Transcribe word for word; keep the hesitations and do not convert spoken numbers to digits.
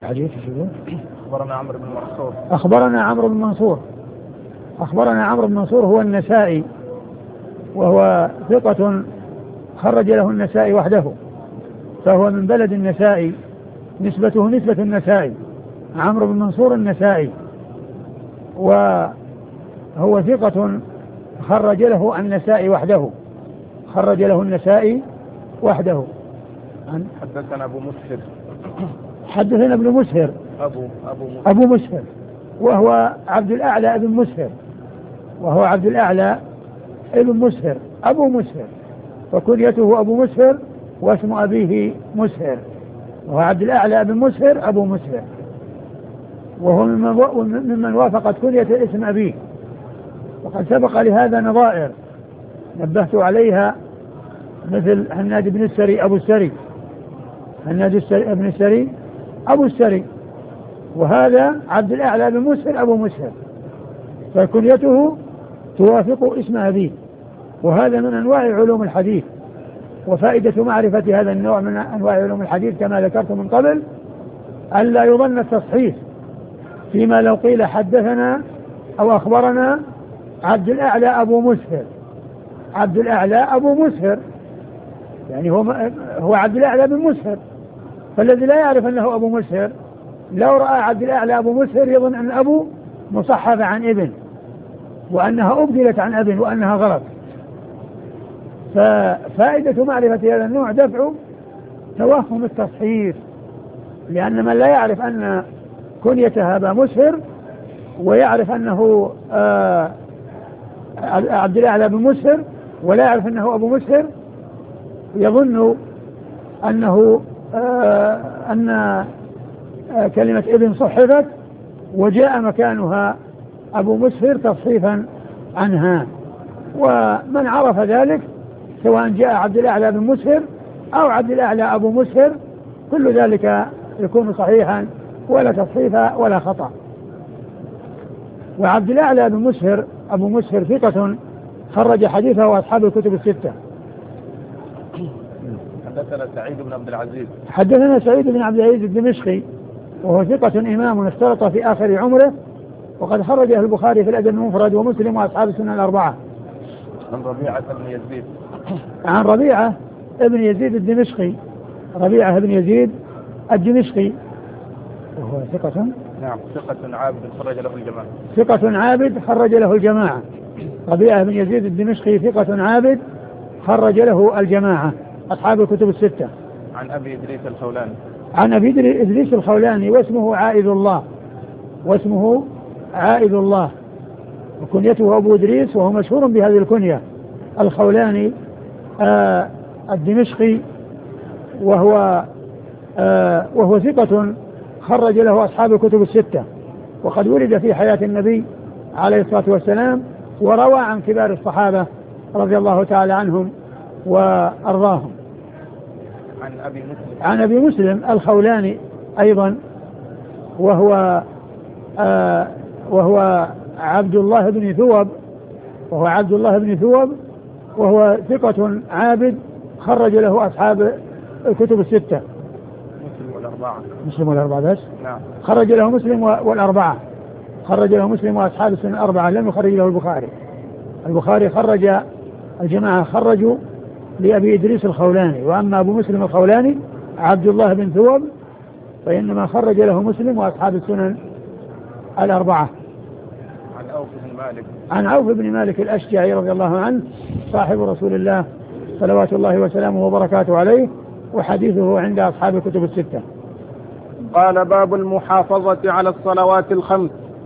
حديث أخبرنا عمرو بن منصور أخبرنا عمرو بن منصور أخبرنا عمرو بن منصور هو النسائي، وهو ثقة خرج له النسائي وحده، فهو من بلد النسائي، نسبته نسبة النسائي، عمرو بن منصور النسائي، وهو ثقة خرج له النسائي وحده خرج له النسائي وحده. حدثنا أبو مسهر حدثنا ابن مسهر أبو أبو مسهر, أبو مسهر وهو عبد الأعلى ابن مسهر وهو عبد الأعلى ابن مسهر أبو مسهر، وكنيته أبو مسهر واسم أبيه مسهر، وهو عبد الأعلى ابن مسهر أبو مسهر، وهو ممن وافقت كنية اسم أبيه، وقد سبق لهذا نظائر نبهت عليها، مثل هناد بن السري أبو السري، هناد بن السري أبو السري، وهذا عبد الأعلى بن مسهر أبو مسهر، فكنيته توافق اسم أبيه، وهذا من أنواع علوم الحديث. وفائدة معرفة هذا النوع من أنواع علوم الحديث كما ذكرت من قبل ألا يظن التصحيح فيما لو قيل حدثنا أو أخبرنا عبد الأعلى أبو مسهر، عبد الأعلى أبو مسهر يعني هو هو عبد الأعلى بن مسهر، فالذي لا يعرف أنه أبو مسهر لو رأى عبد الأعلى أبو مسهر يظن أن أبو مصحف عن ابن، وأنها أبدلت عن ابن، وأنها غلط. ففائدة معرفة هذا النوع دفع توهم التصحيح، لأن من لا يعرف أن كنيته أبا مسهر ويعرف أنه آه عبد الأعلى بن مسهر ولا يعرف أنه أبو مسهر يظن أنه آه أن آه كلمة ابن صحفت وجاء مكانها أبو مسهر تصحيفا عنها. ومن عرف ذلك سواء جاء عبد الأعلى بن مسهر أو عبد الأعلى أبو مسهر كل ذلك يكون صحيحا ولا تصحيف ولا خطأ. وعبد الأعلى بن مسهر أبو مسهر ثقة خرج حديثه وأصحاب الكتب الستة. حدثنا سعيد بن عبد العزيز حدثنا سعيد بن عبد العزيز الدمشقي وهو ثقة إمام اشترط في آخر عمره، وقد خرجه البخاري في الأدب المفرد ومسلم وأصحاب السنن الأربعة. عن ربيعة بن يزيد عن ربيعة ابن يزيد الدمشقي، ربيعة بن يزيد الدمشقي وهو ثقة نعم ثقة عابد خرج له الجماعة ثقة عابد خرج له الجماعة. ربيعة بن يزيد الدمشقي ثقة عابد خرج له الجماعة أصحاب الكتب الستة. عن أبي إدريس الخولاني عن أبي إدريس الخولاني واسمه عائد الله واسمه عائد الله وكنيته أبو إدريس، وهو مشهور بهذه الكنية الخولاني آه الدمشقي، وهو آه وهو ثقة خرج له أصحاب الكتب الستة، وقد ولد في حياة النبي عليه الصلاة والسلام، وروى عن كبار الصحابة رضي الله تعالى عنهم وأرضاهم. عن أبي مسلم عن أبي مسلم الخولاني أيضا، وهو آه وهو عبد الله بن ثوب وهو عبد الله بن ثوب وهو ثقة عابد خرج له أصحاب الكتب الستة. مسلم والأربعة مسلم والأربعة بس نعم خرج له مسلم والأربعة خرج له مسلم وأصحاب السنن الأربعة، لم يخرج له البخاري. البخاري خرج الجماعة خرجوا لأبي إدريس الخولاني، وأما أبو مسلم الخولاني عبد الله بن ثوب فإنما خرج له مسلم وأصحاب السنن الأربعة. عن عوف بن مالك عن عوف بن مالك الأشجعي رضي الله عنه صاحب رسول الله صلوات الله وسلامه وبركاته عليه، وحديثه عند أصحاب الكتب الستة. قال: باب المحافظة على الصلوات الخمس.